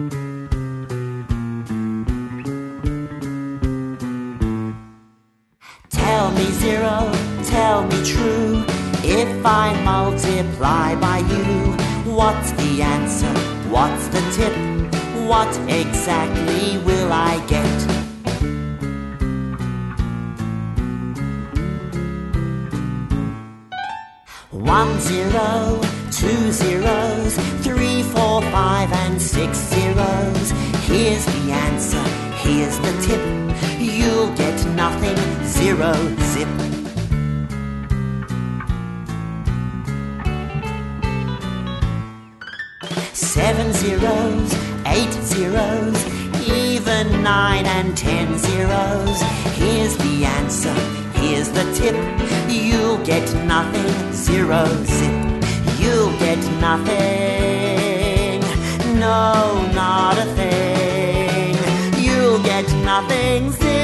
Tell me zero, tell me true. If I multiply by you, what's the answer? What's the tip? What exactly will I get? One zero, two zeros, 3, 4, 5 and 6 zeros. Here's the answer, here's the tip. You'll get nothing, zero, zip. Seven zeros, 8 zeros, even 9 and 10 zeros. Here's the answer, here's the tip. You'll get nothing, zero, zip. You'll get nothing, no, not a thing. You'll get nothing, zip.